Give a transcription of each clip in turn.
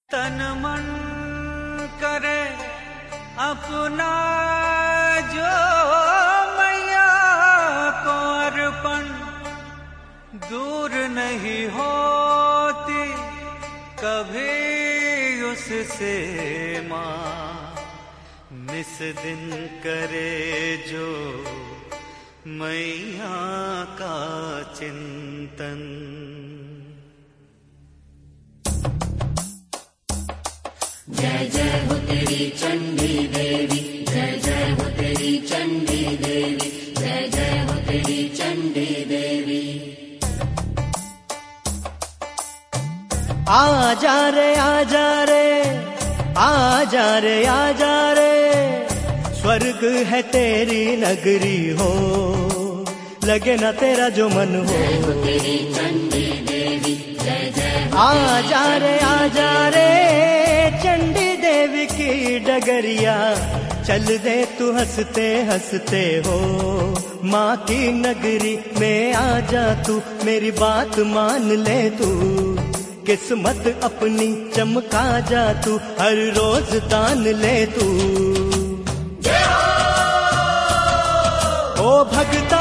तन मन करे अपना जो मैया को अर्पण, दूर नहीं होती कभी उससे माँ। निस दिन करे जो मैया का चिंतन। जय जय हो तेरी चंडी देवी, जय जय हो तेरी चंडी देवी, जय जय हो तेरी चंडी देवी। आजा रे आजा रे, आजा रे आजा रे, स्वर्ग है तेरी नगरी हो, लगे ना तेरा जो मन हो। जय हो तेरी चंडी देवी, जय जय हो आजा रे चंडी देवी की डगरिया, चल दे तू हंसते हंसते हो। माँ की नगरी में आजा तू, मेरी बात मान ले तू, किस्मत अपनी चमका जा तू, हर रोज दान ले तू। ओ भगता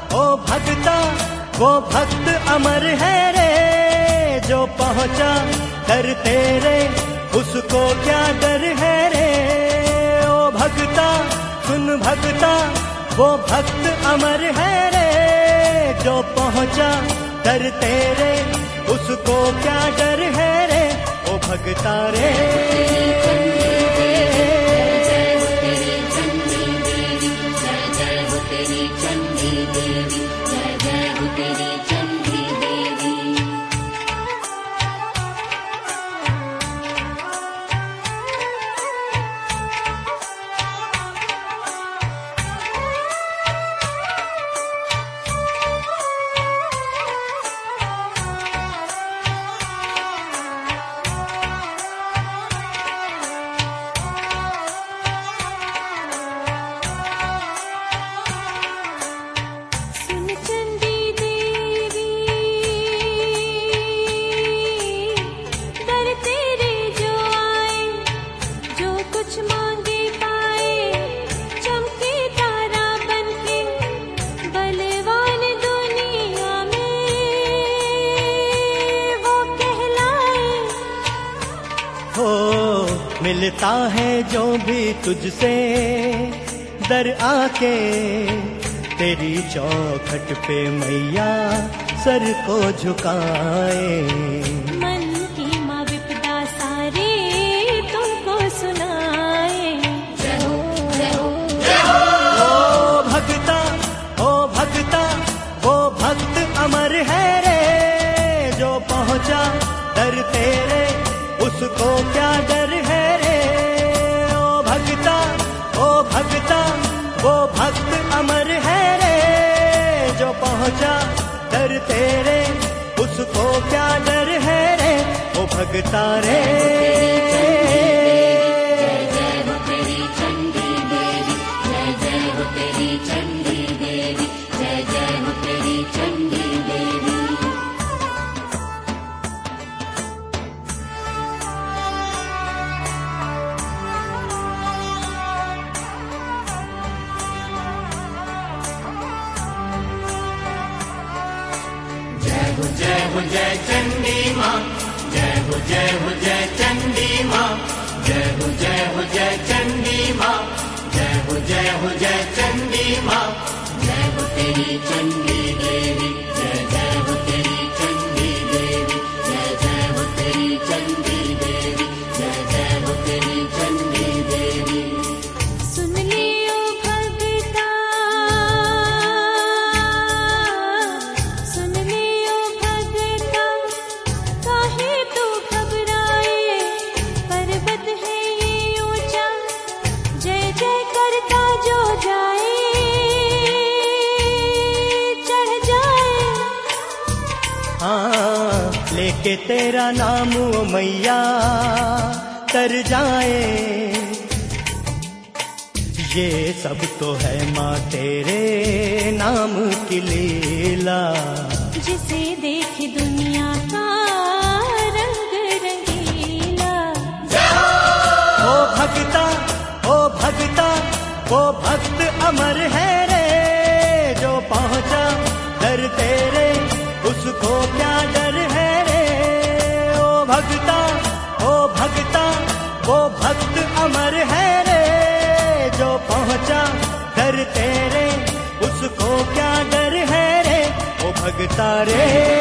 वो भक्त अमर है रे, जो पहुँचा दर तेरे उसको क्या डर है रे। ओ भगता सुन भगता, वो भक्त अमर है रे, जो पहुँचा दर तेरे उसको क्या डर है रे। ओ भगता रे मिलता है जो भी तुझसे दर आके, तेरी चौखट पे मैया सर को झुकाए। मन की माँ विपदा सारे तुमको सुनाए। जय हो जय हो जय हो। ओ भगता वो भक्त अमर है रे, जो पहुँचा दर तेरे उसको क्या डर है रे। ओ भगता वो भक्त अमर है रे, जो पहुँचा दर तेरे उसको क्या डर है रे। ओ भगता रे जय जय हो तेरी चंडी देवी, जय जय हो तेरी चंडी देवी, जय जय हो तेरी चंडी देवी। जय हो जय चंडी माँ, जय हो जय चंडी माँ, जय हो जय चंडी माँ, जय हो जय चंडी माँ। जय हो तेरी चंडी देवी, जय जय हो तेरी चंडी देवी, जय जय हो तेरी चंडी देवी, जय जय हो तेरी चंडी देवी। सुन लियो भगता, सुन लियो भगता, काहे तू घबराए, पर्वत है ये ऊंचा, जय जय करता जो जाए चढ़ जाए। हाँ लेके तेरा नाम ओ मैया तर जाए, ये सब तो है माँ तेरे नाम की लीला। जिसे देख दुनिया का रंग रंगीला। वो भक्त अमर है रे, जो पहुंचा दर तेरे उसको क्या डर है रे। ओ भगता ओ भगता वो भक्त अमर है रे, जो पहुंचा दर तेरे उसको क्या डर है रे। ओ भगता रे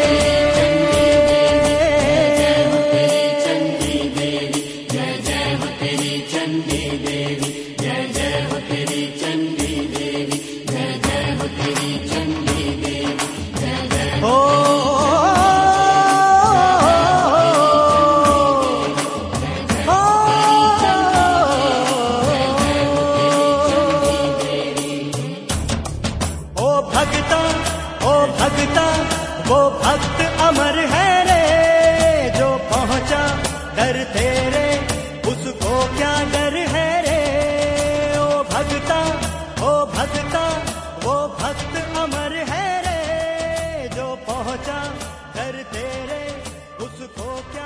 वो भक्त अमर है रे, जो पहुंचा दर तेरे उसको क्या डर है रे। ओ भगता ओ भगता वो भक्त अमर है रे, जो पहुंचा दर तेरे उसको क्या